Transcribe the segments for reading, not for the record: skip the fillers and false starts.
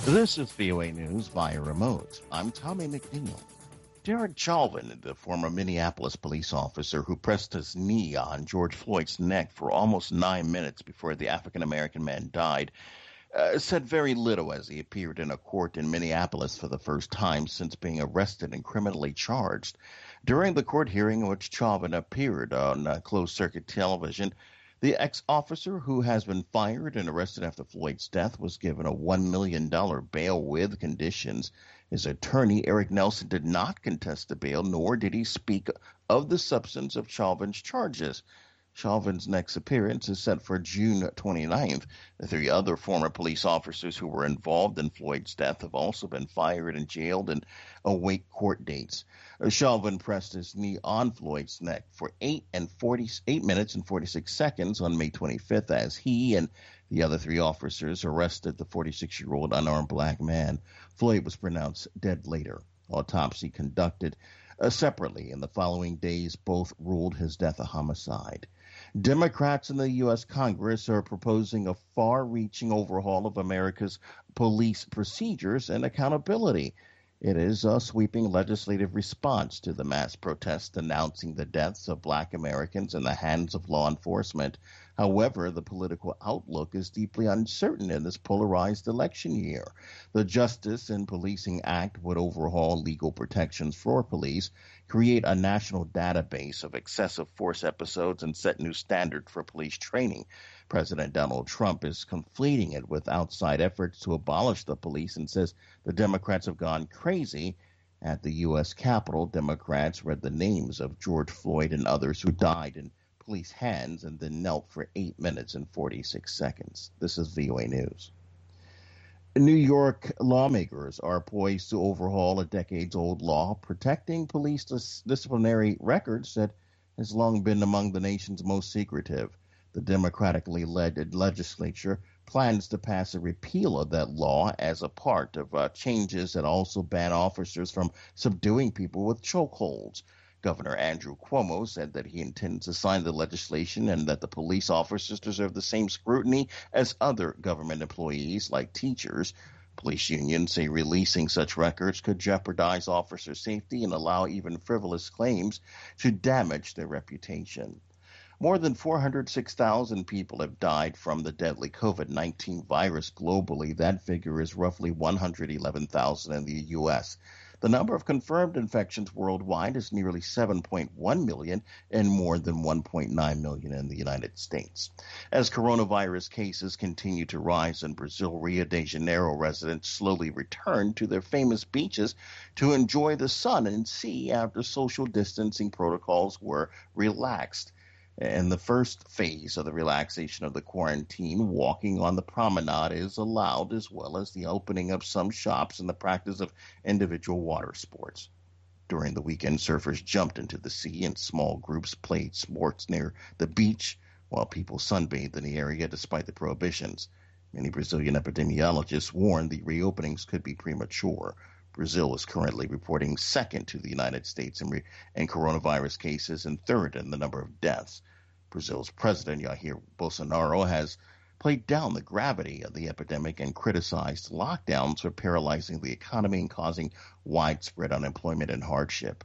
This is VOA News via remote. I'm Tommy McNeil. Derek Chauvin, the former Minneapolis police officer who pressed his knee on George Floyd's neck for almost 9 minutes before the African American man died, said very little as he appeared in a court in Minneapolis for the first time since being arrested and criminally charged. During the court hearing in which Chauvin appeared on closed circuit television, the ex-officer who has been fired and arrested after Floyd's death was given a $1 million bail with conditions. His attorney, Eric Nelson, did not contest the bail, nor did he speak of the substance of Chauvin's charges. Chauvin's next appearance is set for June 29th. The three other former police officers who were involved in Floyd's death have also been fired and jailed and await court dates. Chauvin pressed his knee on Floyd's neck for 8 minutes and 46 seconds on May 25th as he and the other three officers arrested the 46-year-old unarmed black man. Floyd was pronounced dead later. Autopsy conducted separately in the following days both ruled his death a homicide. Democrats in the U.S. Congress are proposing a far-reaching overhaul of America's police procedures and accountability. It is a sweeping legislative response to the mass protests announcing the deaths of black Americans in the hands of law enforcement. However, the political outlook is deeply uncertain in this polarized election year. The Justice in Policing Act would overhaul legal protections for police, create a national database of excessive force episodes, and set new standards for police training. President Donald Trump is conflating it with outside efforts to abolish the police and says the Democrats have gone crazy. At the U.S. Capitol, Democrats read the names of George Floyd and others who died in police hands and then knelt for 8 minutes and 46 seconds. This is VOA News. New York lawmakers are poised to overhaul a decades-old law protecting police disciplinary records that has long been among the nation's most secretive. The democratically led legislature plans to pass a repeal of that law as a part of changes that also ban officers from subduing people with chokeholds. Governor Andrew Cuomo said that he intends to sign the legislation and that the police officers deserve the same scrutiny as other government employees like teachers. Police unions say releasing such records could jeopardize officer safety and allow even frivolous claims to damage their reputation. More than 406,000 people have died from the deadly COVID-19 virus globally. That figure is roughly 111,000 in the U.S. The number of confirmed infections worldwide is nearly 7.1 million and more than 1.9 million in the United States. As coronavirus cases continue to rise in Brazil, Rio de Janeiro residents slowly return to their famous beaches to enjoy the sun and sea after social distancing protocols were relaxed. In the first phase of the relaxation of the quarantine, walking on the promenade is allowed, as well as the opening of some shops and the practice of individual water sports. During the weekend, surfers jumped into the sea and small groups played sports near the beach while people sunbathed in the area despite the prohibitions. Many Brazilian epidemiologists warned the reopenings could be premature. Brazil is currently reporting second to the United States in coronavirus cases and third in the number of deaths. Brazil's president, Jair Bolsonaro, has played down the gravity of the epidemic and criticized lockdowns for paralyzing the economy and causing widespread unemployment and hardship.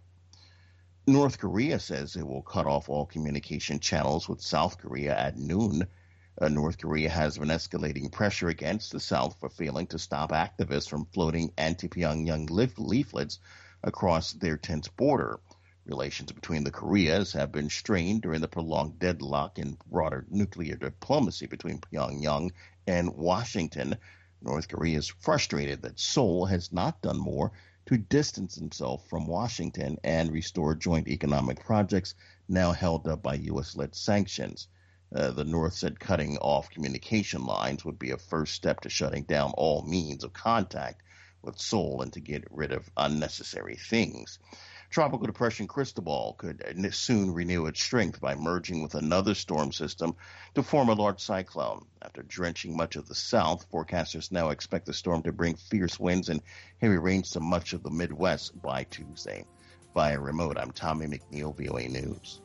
North Korea says it will cut off all communication channels with South Korea at noon. North Korea has been escalating pressure against the South for failing to stop activists from floating anti-Pyongyang leaflets across their tense border. Relations between the Koreas have been strained during the prolonged deadlock in broader nuclear diplomacy between Pyongyang and Washington. North Korea is frustrated that Seoul has not done more to distance himself from Washington and restore joint economic projects now held up by U.S.-led sanctions. The North said cutting off communication lines would be a first step to shutting down all means of contact with Seoul and to get rid of unnecessary things. Tropical depression Cristobal could soon renew its strength by merging with another storm system to form a large cyclone. After drenching much of the south, forecasters now expect the storm to bring fierce winds and heavy rains to much of the Midwest by Tuesday. Via remote, I'm Tommy McNeil, VOA News.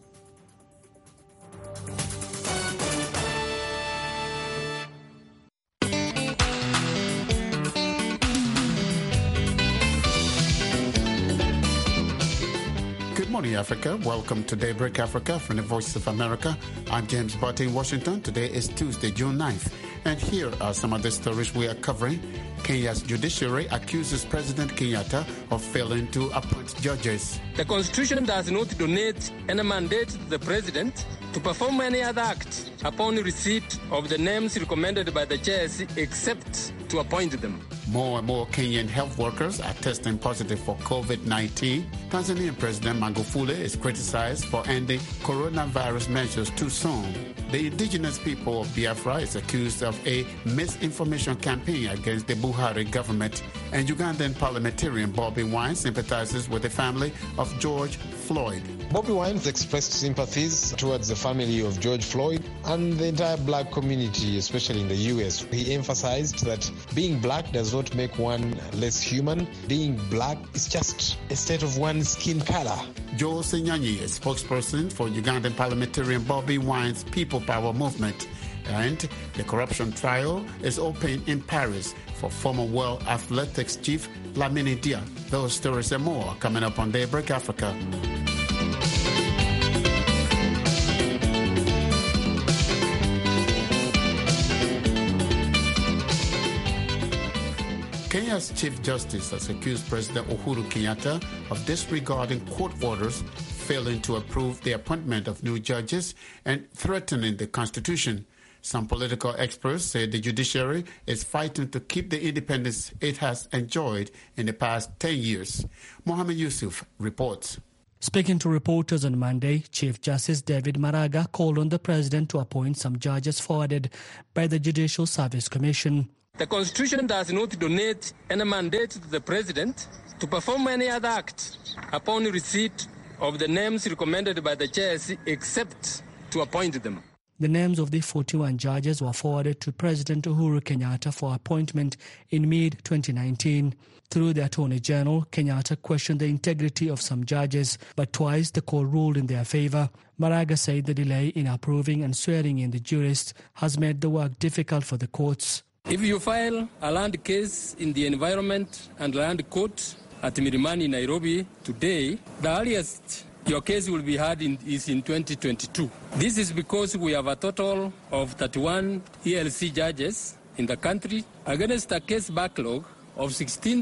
morning, Africa. Welcome to Daybreak Africa from the Voice of America. I'm James Barty in Washington. Today is Tuesday, June 9th. And here are some of the stories we are covering. Kenya's judiciary accuses President Kenyatta of failing to appoint judges. The Constitution does not donate any mandate to the President to perform any other act upon receipt of the names recommended by the chairs except to appoint them. More and more Kenyan health workers are testing positive for COVID-19. Tanzanian President Magufuli is criticized for ending coronavirus measures too soon. The indigenous people of Biafra is accused of a misinformation campaign against the Buhari government. And Ugandan parliamentarian Bobby Wine sympathizes with the family of George Floyd. Bobby Wine expressed sympathies towards the family of George Floyd and the entire black community, especially in the U.S. He emphasized that being black does not make one less human. Being black is just a state of one's skin color. Joel Senyanyi is spokesperson for Ugandan parliamentarian Bobby Wine's People Power movement. And the corruption trial is open in Paris for former World Athletics chief Lamine Dia. Those stories and more are coming up on Daybreak Africa. Kenya's Chief Justice has accused President Uhuru Kenyatta of disregarding court orders, failing to approve the appointment of new judges, and threatening the Constitution. Some political experts say the judiciary is fighting to keep the independence it has enjoyed in the past 10 years. Mohammed Yusuf reports. Speaking to reporters on Monday, Chief Justice David Maraga called on the president to appoint some judges forwarded by the Judicial Service Commission. The Constitution does not donate any mandate to the President to perform any other act upon receipt of the names recommended by the chairs except to appoint them. The names of the 41 judges were forwarded to President Uhuru Kenyatta for appointment in mid-2019. Through the Attorney General, Kenyatta questioned the integrity of some judges, but twice the court ruled in their favor. Maraga said the delay in approving and swearing in the jurists has made the work difficult for the courts. If you file a land case in the Environment and Land Court at Milimani, Nairobi today, the earliest your case will be heard is in 2022. This is because we have a total of 31 ELC judges in the country against a case backlog of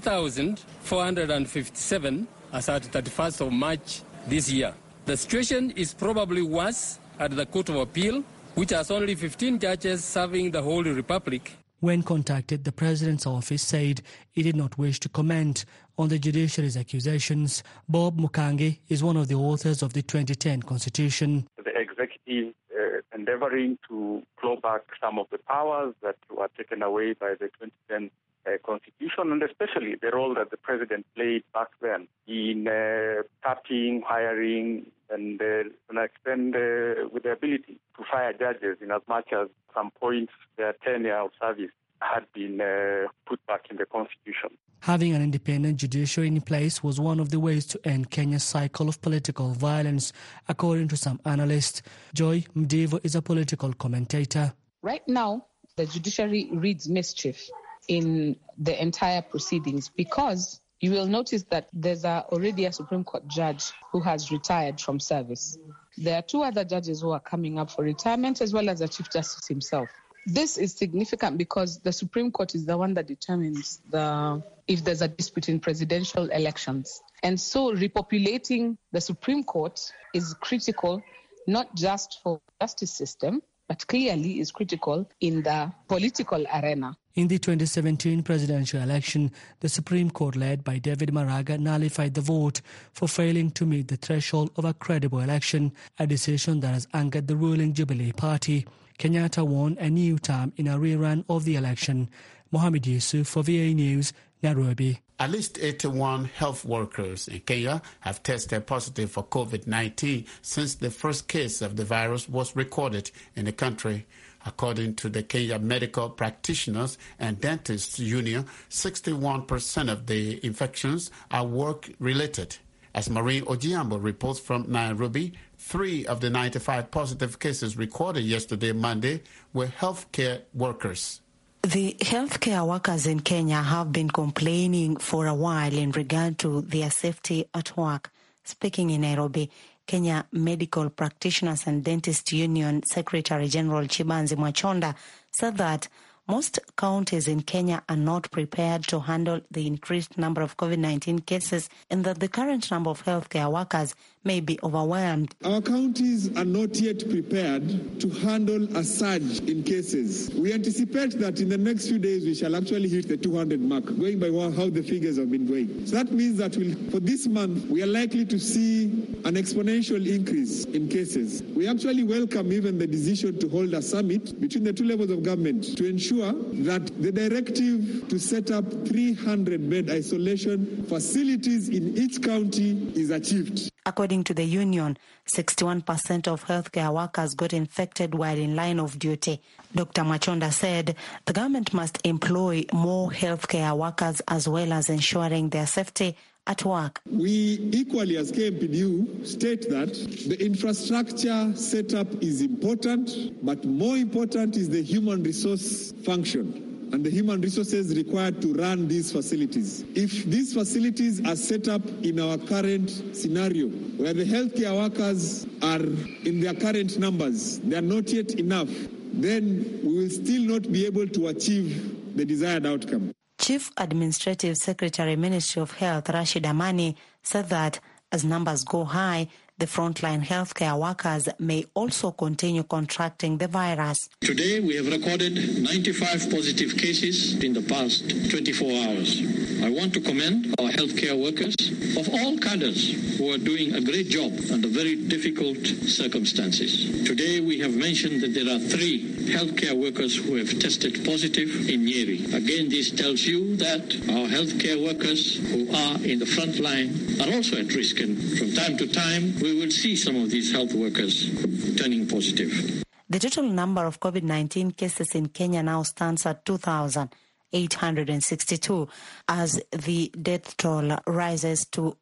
16,457 as at 31st of March this year. The situation is probably worse at the Court of Appeal, which has only 15 judges serving the whole republic. When contacted, the president's office said it did not wish to comment on the judiciary's accusations. Bob Mukangi is one of the authors of the 2010 Constitution. The executive endeavoring to claw back some of the powers that were taken away by the 2010 Constitution, and especially the role that the president played back then in tapping, hiring, and to an extent with the ability to fire judges in as much as some points their tenure of service had been put back in the Constitution. Having an independent judiciary in place was one of the ways to end Kenya's cycle of political violence, according to some analysts. Joy Mdivo is a political commentator. Right now, the judiciary reads mischief in the entire proceedings because you will notice that there's already a Supreme Court judge who has retired from service. There are two other judges who are coming up for retirement, as well as the Chief Justice himself. This is significant because the Supreme Court is the one that determines if there's a dispute in presidential elections. And so repopulating the Supreme Court is critical, not just for the justice system, but clearly is critical in the political arena. In the 2017 presidential election, the Supreme Court, led by David Maraga, nullified the vote for failing to meet the threshold of a credible election, a decision that has angered the ruling Jubilee Party. Kenyatta won a new term in a rerun of the election. Mohammed Yusuf for VA News, Nairobi. At least 81 health workers in Kenya have tested positive for COVID-19 since the first case of the virus was recorded in the country. According to the Kenya Medical Practitioners and Dentists Union, 61% of the infections are work-related. As Maureen Ojiambo reports from Nairobi, 3 of the 95 positive cases recorded yesterday, Monday, were healthcare workers. The healthcare workers in Kenya have been complaining for a while in regard to their safety at work. Speaking in Nairobi, Kenya Medical Practitioners and Dentists Union Secretary General Chibanzi Mwachonda said that most counties in Kenya are not prepared to handle the increased number of COVID-19 cases and that the current number of healthcare workers may be overwhelmed. Our counties are not yet prepared to handle a surge in cases. We anticipate that in the next few days we shall actually hit the 200 mark, going by how the figures have been going. So that means that for this month, we are likely to see an exponential increase in cases. We actually welcome even the decision to hold a summit between the two levels of government to ensure that the directive to set up 300-bed isolation facilities in each county is achieved. According to the union, 61% of healthcare workers got infected while in line of duty. Dr. Mwachonda said the government must employ more healthcare workers as well as ensuring their safety at work. We equally as KMPDU state that the infrastructure setup is important, but more important is the human resource function and the human resources required to run these facilities. If these facilities are set up in our current scenario, where the healthcare workers are in their current numbers, they are not yet enough, then we will still not be able to achieve the desired outcome. Chief Administrative Secretary, Ministry of Health, Rashid Amani, said that as numbers go high, the frontline healthcare workers may also continue contracting the virus. Today, we have recorded 95 positive cases in the past 24 hours. I want to commend our healthcare workers of all cadres who are doing a great job under very difficult circumstances. Today, we have mentioned that there are 3 healthcare workers who have tested positive in Nyeri. Again, this tells you that our healthcare workers who are in the front line are also at risk, and from time to time, we will see some of these health workers turning positive. The total number of COVID-19 cases in Kenya now stands at 2,862 as the death toll rises to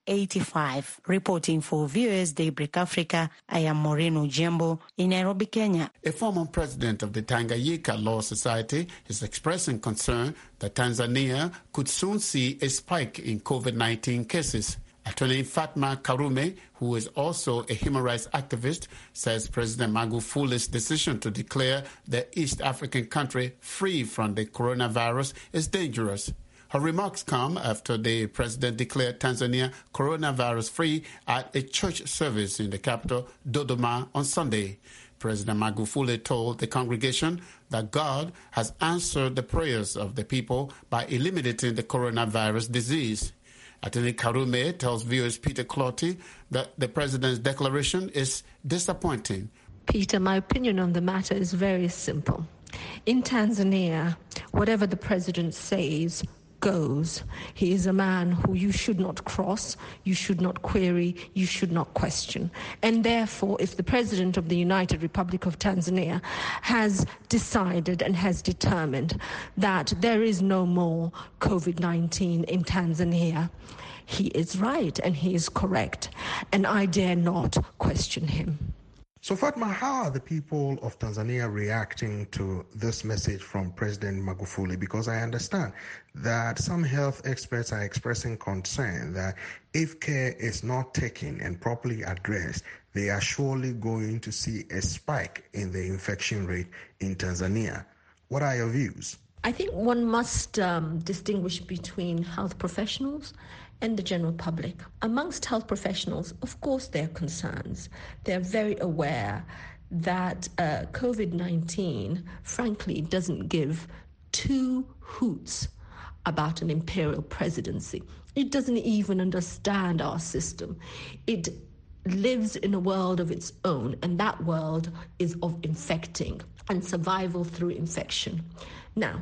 85. Reporting for Viewers Daybreak Africa, I am Maureen Ujembo in Nairobi, Kenya. A former president of the Tanganyika Law Society is expressing concern that Tanzania could soon see a spike in COVID-19 cases. Attorney Fatma Karume, who is also a human rights activist, says President Magufuli's decision to declare the East African country free from the coronavirus is dangerous. Her remarks come after the president declared Tanzania coronavirus-free at a church service in the capital, Dodoma, on Sunday. President Magufuli told the congregation that God has answered the prayers of the people by eliminating the coronavirus disease. Attorney Karume tells viewers Peter Clotty that the president's declaration is disappointing. Peter, my opinion on the matter is very simple. In Tanzania, whatever the president says goes. He is a man who you should not cross, you should not query, you should not question. And therefore, if the president of the United Republic of Tanzania has decided and has determined that there is no more COVID-19 in Tanzania, he is right and he is correct. And I dare not question him. So Fatma, how are the people of Tanzania reacting to this message from President Magufuli? Because I understand that some health experts are expressing concern that if care is not taken and properly addressed, they are surely going to see a spike in the infection rate in Tanzania. What are your views? I think one must distinguish between health professionals and the general public. Amongst health professionals, of course, there are concerns. They're very aware that COVID-19, frankly, doesn't give two hoots about an imperial presidency. It doesn't even understand our system. It lives in a world of its own, and that world is of infecting and survival through infection. Now,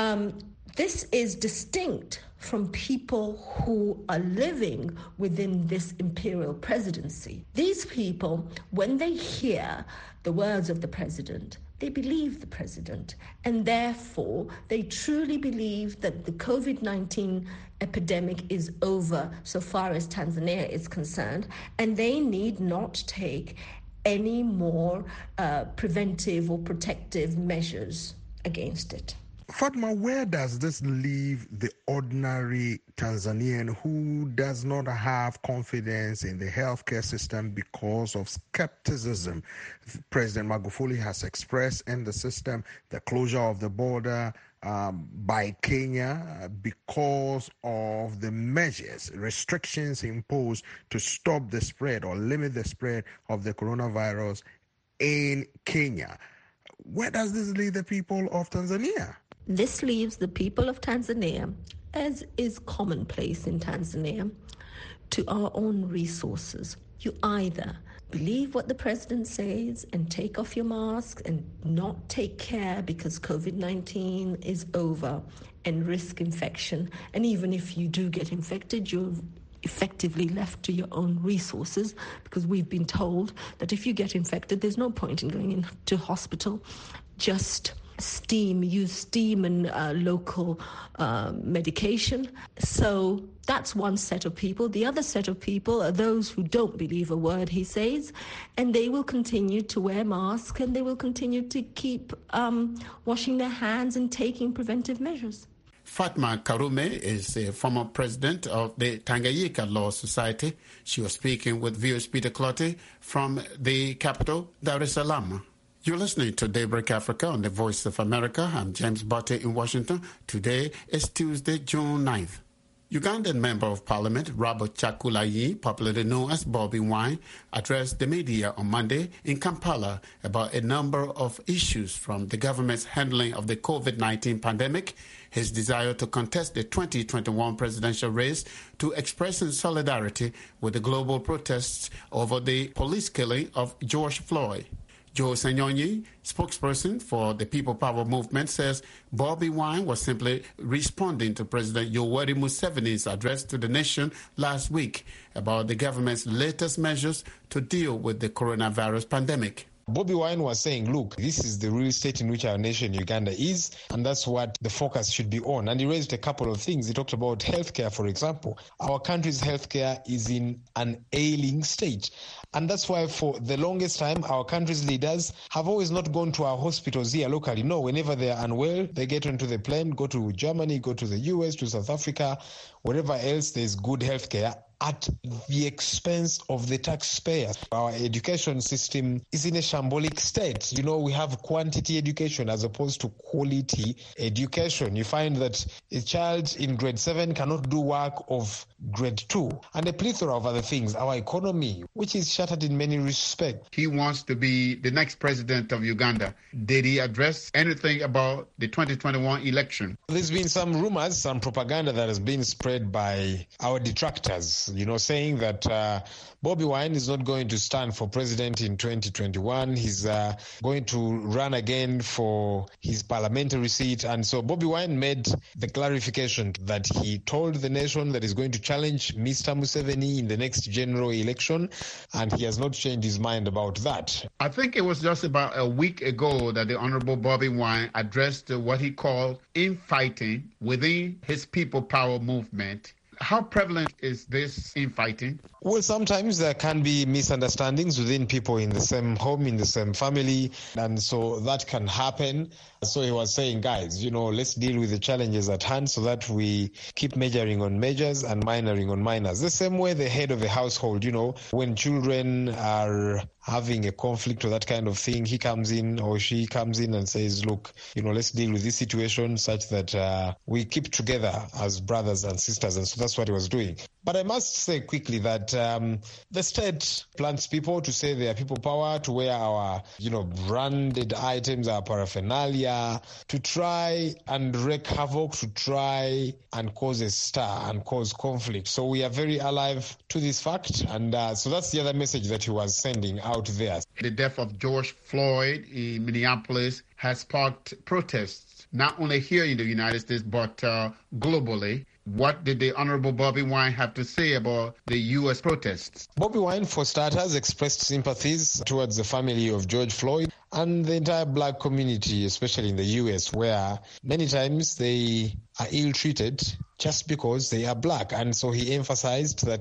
this is distinct from people who are living within this imperial presidency. These people, when they hear the words of the president, they believe the president, and therefore they truly believe that the COVID-19 epidemic is over so far as Tanzania is concerned, and they need not take any more preventive or protective measures against it. Fatma, where does this leave the ordinary Tanzanian who does not have confidence in the healthcare system because of skepticism President Magufuli has expressed in the system, the closure of the border by Kenya because of the measures, restrictions imposed to stop the spread or limit the spread of the coronavirus in Kenya? Where does this leave the people of Tanzania? This leaves the people of Tanzania, as is commonplace in Tanzania, to our own resources. You either believe what the president says and take off your mask and not take care because COVID-19 is over and risk infection. And even if you do get infected, you're effectively left to your own resources, because we've been told that if you get infected, there's no point in going into hospital. Just use steam and local medication. So that's one set of people. The other set of people are those who don't believe a word he says, and they will continue to wear masks, and they will continue to keep washing their hands and taking preventive measures. Fatma Karume is a former president of the Tanganyika Law Society. She was speaking with viewers Peter Clottey from the capital, Dar es Salaam. You're listening to Daybreak Africa on the Voice of America. I'm James Botte in Washington. Today is Tuesday, June 9th. Ugandan Member of Parliament Robert Chagulanyi, popularly known as Bobi Wine, addressed the media on Monday in Kampala about a number of issues, from the government's handling of the COVID-19 pandemic, his desire to contest the 2021 presidential race, to expressing solidarity with the global protests over the police killing of George Floyd. Joe Sanyonyi, spokesperson for the People Power movement, says Bobi Wine was simply responding to President Yoweri Museveni's address to the nation last week about the government's latest measures to deal with the coronavirus pandemic. Bobi Wine was saying, look, this is the real state in which our nation, Uganda, is, and that's what the focus should be on. And he raised a couple of things. He talked about healthcare, for example. Our country's healthcare is in an ailing state. And that's why for the longest time, our country's leaders have always not gone to our hospitals here locally. No, whenever they are unwell, they get onto the plane, go to Germany, go to the US, to South Africa, wherever else there's good healthcare, at the expense of the taxpayers. Our education system is in a shambolic state. You know, we have quantity education as opposed to quality education. You find that a child in grade 7 cannot do work of grade 2. And a plethora of other things. Our economy, which is shattered in many respects. He wants to be the next president of Uganda. Did he address anything about the 2021 election? There's been some rumors, some propaganda that has been spread by our detractors, you know, saying that Bobi Wine is not going to stand for president in 2021. He's going to run again for his parliamentary seat. And so Bobi Wine made the clarification that he told the nation that he's going to challenge Mr. Museveni in the next general election, and he has not changed his mind about that. I think it was just about a week ago that the Honorable Bobi Wine addressed what he called infighting within his People Power movement. How prevalent is this infighting? Well, sometimes there can be misunderstandings within people in the same home, in the same family, and so that can happen. So he was saying, guys, you know, let's deal with the challenges at hand so that we keep majoring on majors and minoring on minors. The same way the head of the household, you know, when children are having a conflict or that kind of thing, he comes in or she comes in and says, look, you know, let's deal with this situation such that we keep together as brothers and sisters. And so that's what he was doing. But I must say quickly that the state plants people to say they are people power, to wear our, you know, branded items, our paraphernalia, to try and wreak havoc, to try and cause a stir and cause conflict. So we are very alive to this fact. And so that's the other message that he was sending out there. The death of George Floyd in Minneapolis has sparked protests, not only here in the United States, but globally. What did the Honorable Bobi Wine have to say about the U.S. protests? Bobi Wine, for starters, expressed sympathies towards the family of George Floyd and the entire black community, especially in the U.S., where many times they are ill-treated just because they are black. And so he emphasized that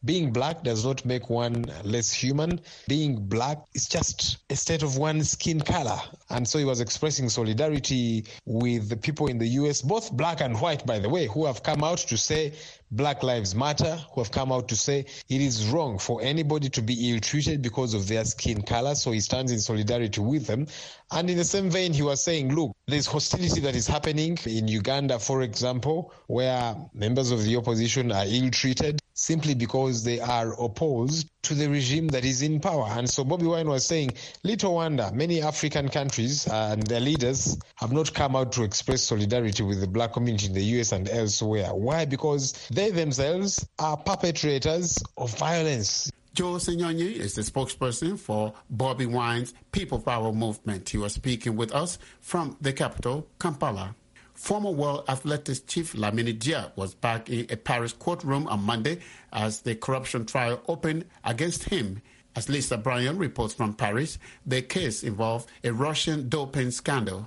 being black does not make one less human. Being black is just a state of one's skin color. And so he was expressing solidarity with the people in the US, both black and white, by the way, who have come out to say Black Lives Matter, who have come out to say it is wrong for anybody to be ill-treated because of their skin color. So he stands in solidarity with them. And in the same vein, he was saying, look, there's hostility that is happening in Uganda, for example, where members of the opposition are ill-treated simply because they are opposed to the regime that is in power. And so Bobi Wine was saying, little wonder, many African countries and their leaders have not come out to express solidarity with the black community in the US and elsewhere. Why? Because they themselves are perpetrators of violence. Joe Senyonyi is the spokesperson for Bobi Wine's People Power movement. He was speaking with us from the capital, Kampala. Former World Athletics chief Lamine Diack was back in a Paris courtroom on Monday as the corruption trial opened against him. As Lisa Bryan reports from Paris, the case involved a Russian doping scandal.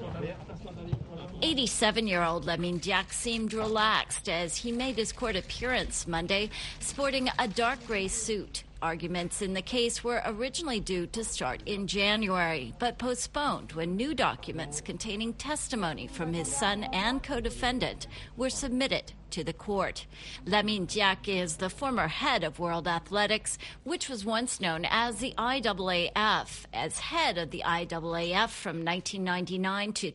87-year-old Lamine Diack seemed relaxed as he made his court appearance Monday, sporting a dark gray suit. Arguments in the case were originally due to start in January, but postponed when new documents containing testimony from his son and co-defendant were submitted to the court. Lamine Diack is the former head of World Athletics, which was once known as the IAAF. As head of the IAAF from 1999 to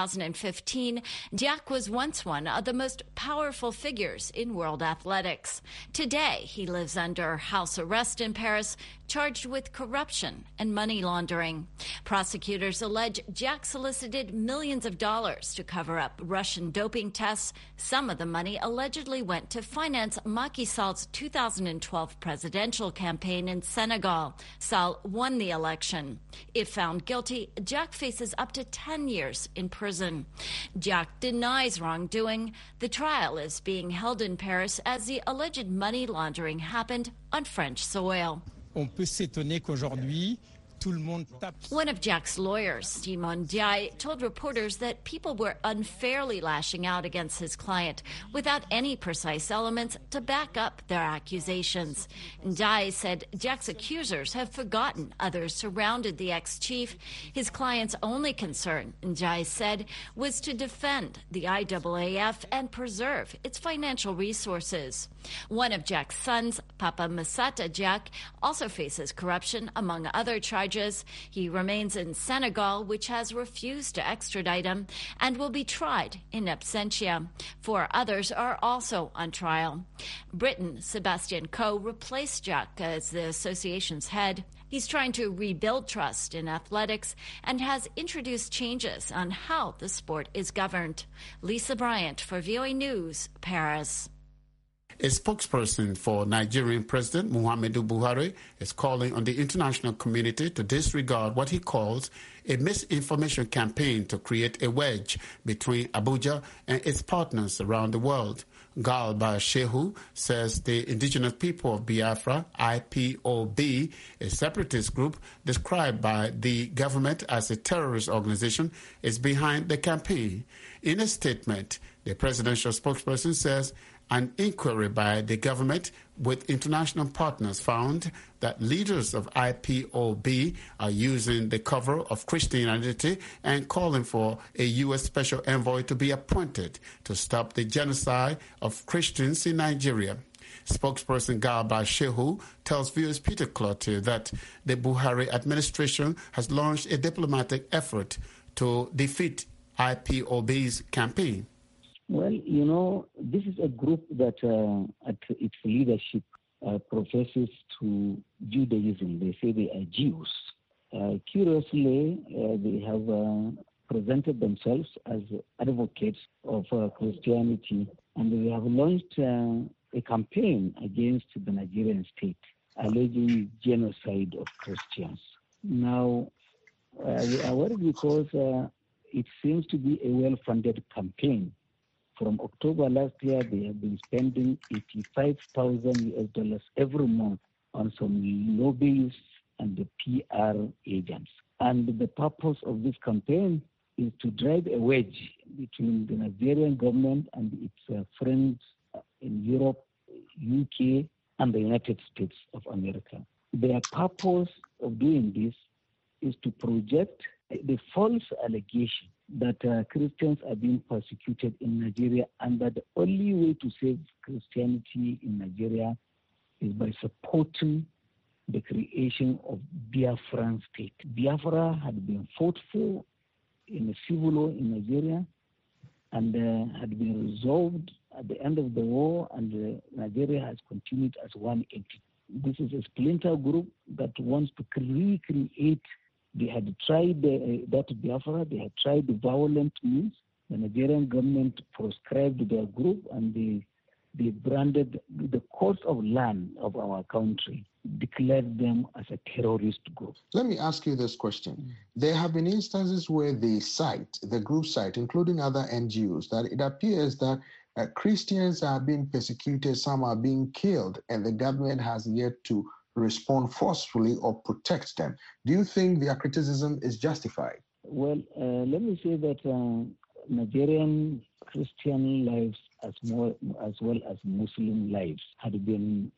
2015, Diack was once one of the most powerful figures in world athletics. Today, he lives under house arrest in Paris, charged with corruption and money laundering. Prosecutors allege Diack solicited millions of dollars to cover up Russian doping tests. Some of the money allegedly went to finance Macky Sall's 2012 presidential campaign in Senegal. Sall won the election. If found guilty, Diack faces up to 10 years in prison. Diack denies wrongdoing. The trial is being held in Paris as the alleged money laundering happened on French soil. On peut s'étonner qu'aujourd'hui, tout le monde tape. One of Diack's lawyers, Simon Ndiaye, told reporters that people were unfairly lashing out against his client without any precise elements to back up their accusations. Ndiaye said Diack's accusers have forgotten others surrounded the ex-chief. His client's only concern, Ndiaye said, was to defend the IAAF and preserve its financial resources. One of Diack's sons, Papa Massata Diack, also faces corruption, among other charges. He remains in Senegal, which has refused to extradite him, and will be tried in absentia. 4 others are also on trial. Britain, Sébastien Coe, replaced Diack as the association's head. He's trying to rebuild trust in athletics and has introduced changes on how the sport is governed. Lisa Bryant for VOA News, Paris. A spokesperson for Nigerian President Muhammadu Buhari is calling on the international community to disregard what he calls a misinformation campaign to create a wedge between Abuja and its partners around the world. Garba Shehu says the indigenous people of Biafra, IPOB, a separatist group described by the government as a terrorist organization, is behind the campaign. In a statement, the presidential spokesperson says an inquiry by the government with international partners found that leaders of IPOB are using the cover of Christian identity and calling for a U.S. special envoy to be appointed to stop the genocide of Christians in Nigeria. Spokesperson Garba Shehu tells viewers Peter Cloutier that the Buhari administration has launched a diplomatic effort to defeat IPOB's campaign. Well, you know, this is a group that at its leadership professes to Judaism. They say they are Jews. Curiously, they have presented themselves as advocates of Christianity, and they have launched a campaign against the Nigerian state, alleging genocide of Christians. Now, we are worried because it seems to be a well-funded campaign. From October last year, they have been spending $85,000 every month on some lobbyists and the PR agents. And the purpose of this campaign is to drive a wedge between the Nigerian government and its friends in Europe, UK, and the United States of America. Their purpose of doing this is to project the false allegation that Christians are being persecuted in Nigeria, and that the only way to save Christianity in Nigeria is by supporting the creation of Biafran state. Biafra had been fought for in a civil war in Nigeria and had been resolved at the end of the war, and Nigeria has continued as one entity. This is a splinter group that wants to recreate. They had tried that Biafra, they had tried the violent means. The Nigerian government proscribed their group, and they branded the course of land of our country, declared them as a terrorist group. Let me ask you this question. There have been instances where the group cite, including other NGOs, that it appears that Christians are being persecuted, some are being killed, and the government has yet to respond forcefully or protect them. Do you think their criticism is justified? Well, let me say that Nigerian Christian lives as well as Muslim lives had been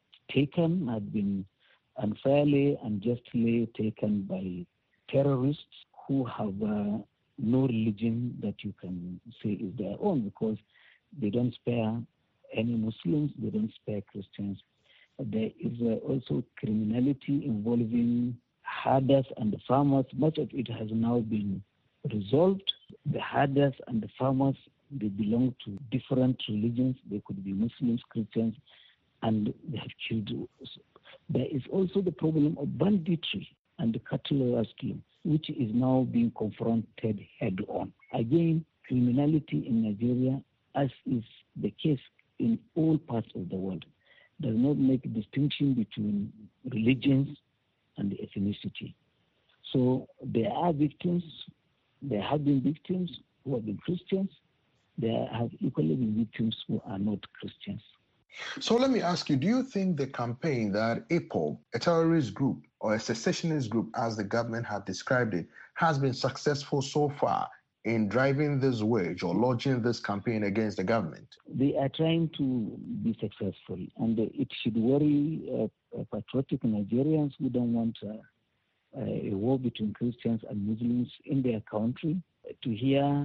unfairly and justly taken by terrorists who have no religion that you can say is their own, because they don't spare any Muslims, they don't spare Christians. There is also criminality involving herders and the farmers. Much of it has now been resolved. The herders and the farmers, they belong to different religions. They could be Muslims, Christians, and they have killed. There is also the problem of banditry and the cattle rustling, which is now being confronted head-on. Again, criminality in Nigeria, as is the case in all parts of the world, does not make a distinction between religions and ethnicity. So there are victims, there have been victims who have been Christians, there have equally been victims who are not Christians. So let me ask you, do you think the campaign that IPOB, a terrorist group or a secessionist group, as the government have described it, has been successful so far in driving this wedge or launching this campaign against the government? They are trying to be successful, and it should worry patriotic Nigerians who don't want a war between Christians and Muslims in their country to hear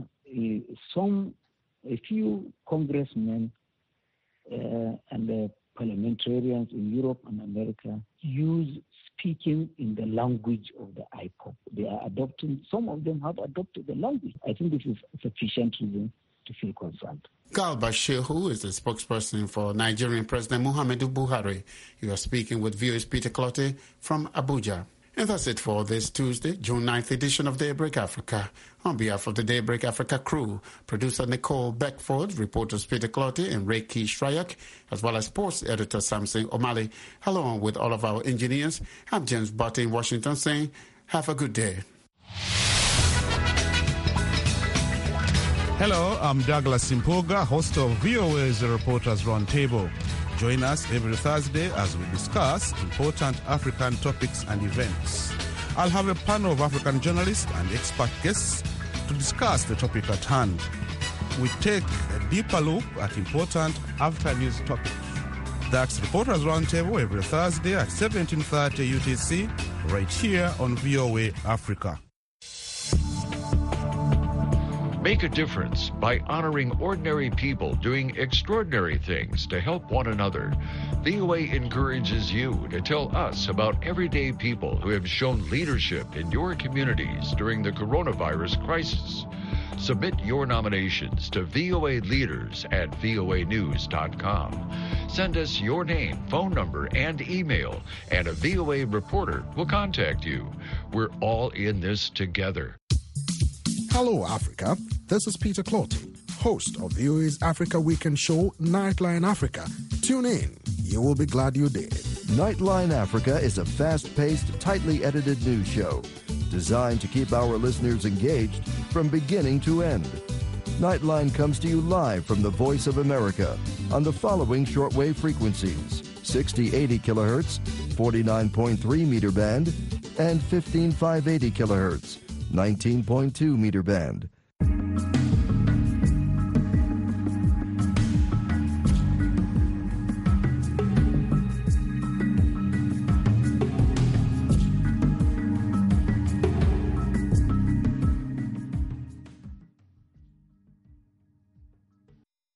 a few congressmen and parliamentarians in Europe and America use speaking in the language of the IPOB. They are adopting, some of them have adopted the language. I think this is sufficient reason to feel concerned. Garba Shehu is the spokesperson for Nigerian President Muhammadu Buhari. You are speaking with VOA's Peter Clottey from Abuja. And that's it for this Tuesday, June 9th edition of Daybreak Africa. On behalf of the Daybreak Africa crew, producer Nicole Beckford, reporters Peter Clottey and Reiki Shryak, as well as sports editor Samson O'Malley, along with all of our engineers, I'm James Butte in Washington saying, have a good day. Hello, I'm Douglas Simpoga, host of VOA's Reporters Roundtable. Join us every Thursday as we discuss important African topics and events. I'll have a panel of African journalists and expert guests to discuss the topic at hand. We take a deeper look at important after-news topics. That's Reporters Roundtable every Thursday at 17:30 UTC, right here on VOA Africa. Make a difference by honoring ordinary people doing extraordinary things to help one another. VOA encourages you to tell us about everyday people who have shown leadership in your communities during the coronavirus crisis. Submit your nominations to VOA Leaders at voanews.com. Send us your name, phone number, and email, and a VOA reporter will contact you. We're all in this together. Hello, Africa. This is Peter Clottey, host of VOA's Africa Weekend show, Nightline Africa. Tune in. You will be glad you did. Nightline Africa is a fast-paced, tightly edited news show designed to keep our listeners engaged from beginning to end. Nightline comes to you live from the Voice of America on the following shortwave frequencies: 6080 kilohertz, 49.3 meter band, and 15580 kilohertz, 19.2 meter band.